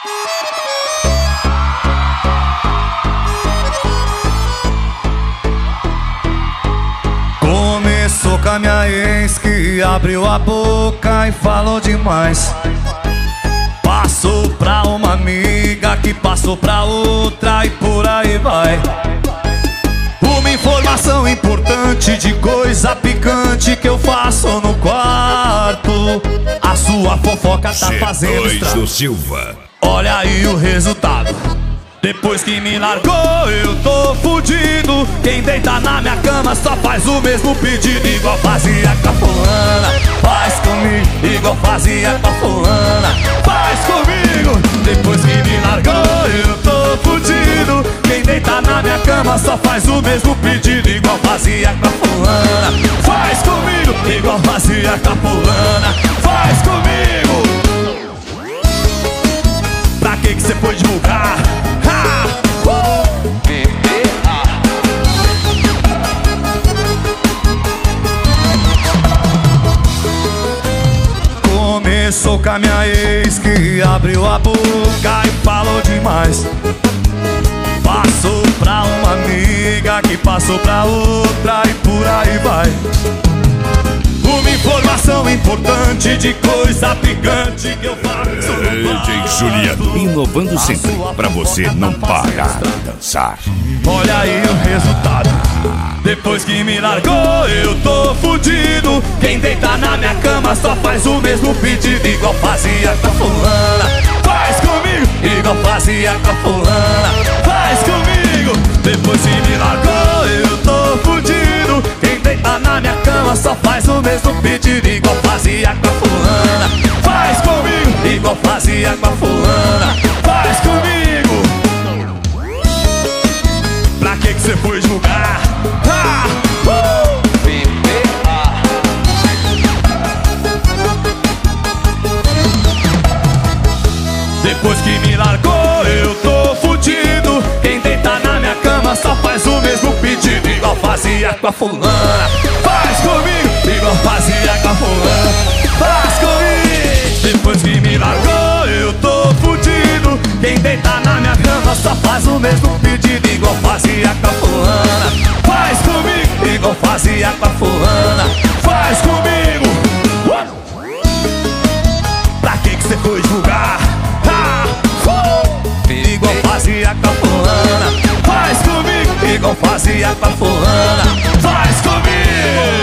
Começou com a minha ex que abriu a boca e falou demais. Passou pra uma amiga que passou pra outra e por aí vai. Uma informação importante de coisa picante que eu faço no quarto. A sua fofoca tá fazendo estrago. do Silva. Olha aí o resultado. Depois que me largou eu tô fudido. Quem deita na minha cama só faz o mesmo pedido. Igual fazia com a fulana, faz comigo. Igual fazia com a fulana, faz comigo. Depois que me largou eu tô fudido. Quem deita na minha cama só faz o mesmo pedido. Igual fazia com a fulana, faz comigo. Igual fazia com a fulana, faz comigo. Pra que você foi divulgar? Começou com a minha ex que abriu a boca e falou demais. Passou pra uma amiga que passou pra outra e por aí vai. Uma informação importante de coisa picante que eu faço no DJ Juliano, inovando sempre pra você não parar de dançar. Olha aí o resultado. Depois que me largou eu tô fudido. Quem deita na minha cama só faz o mesmo pedido. Igual fazia com a fulana, faz comigo. Igual fazia com a fulana, faz comigo. Depois que me largou eu tô fudido. Quem deita na minha cama só faz o mesmo pedido. Igual fazia com a fulana, faz comigo. Igual fazia com a fulana, faz comigo. Pra que você foi julgar? Depois que me largou eu tô fudido. Quem deita na minha cama só faz o mesmo pedido. Igual fazia com a fulana, faz comigo. Igual fazia com a fulana, faz comigo. Depois que me largou eu tô fudido. Quem deita na minha cama só faz o mesmo pedido. Igual fazia com a fulana, faz comigo. Igual fazia com a fulana, faz comigo. Pra que você foi julgar? Igual fazia com a fulana, faz comigo. Igual fazia com a fulana, faz comigo.